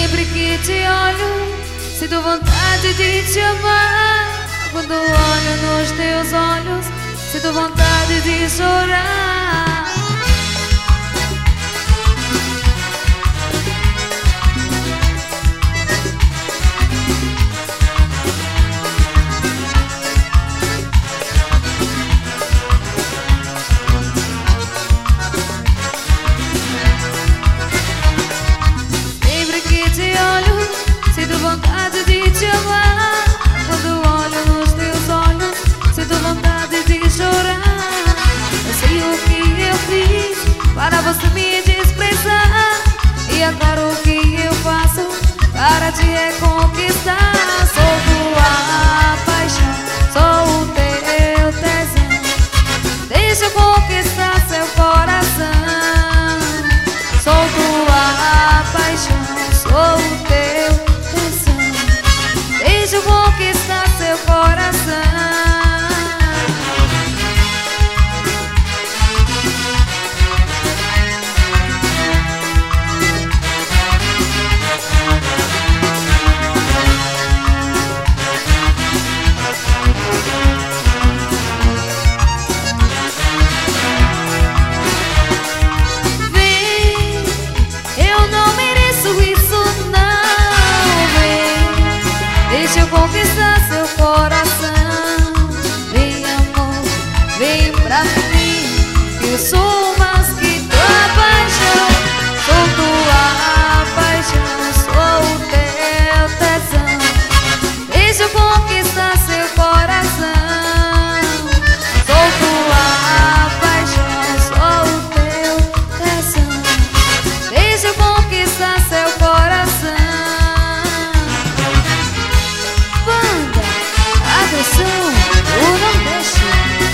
Sempre que te olho, sinto vontade de te amar. Quando olho nos teus olhos, sinto vontade de chorar. Sempre que te olho, sinto vontade de te amar. Quando olho nos teus olhos, sinto vontade de chorar. Eu sei o que eu fiz para você me desprezar, e agora o que eu faço para te reconquistar? Sou tua paixão, sou o teu tesão. Deixa eu conquistar seu coração. Sou tua paixão, sou o teu tesão. Deixa eu conquistar seu coração. Deixa eu conquistar seu coração. Vem, amor, vem pra mim, que eu sou mais que tua paixão. Sou tua paixão, sou o teu tesão. Deixa eu conquistar seu coração. Sou tua paixão, sou o teu tesão. Deixa eu conquistar seu coração. O Nordeste.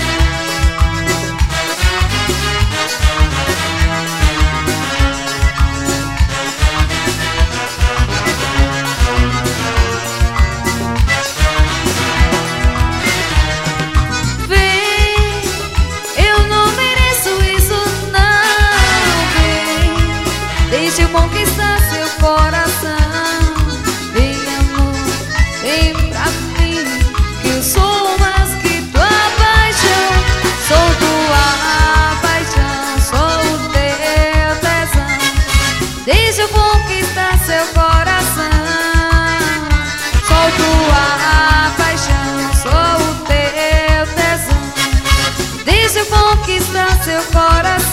Vem, eu não mereço isso não. Vem, deixa eu conquistar seu coração. Vem, amor, vem pra mim, que eu sou mais que tua paixão. Sou tua paixão, sou o teu tesão. Deixa eu conquistar seu coração. Sou tua paixão, sou o teu tesão. Deixa eu conquistar seu coração.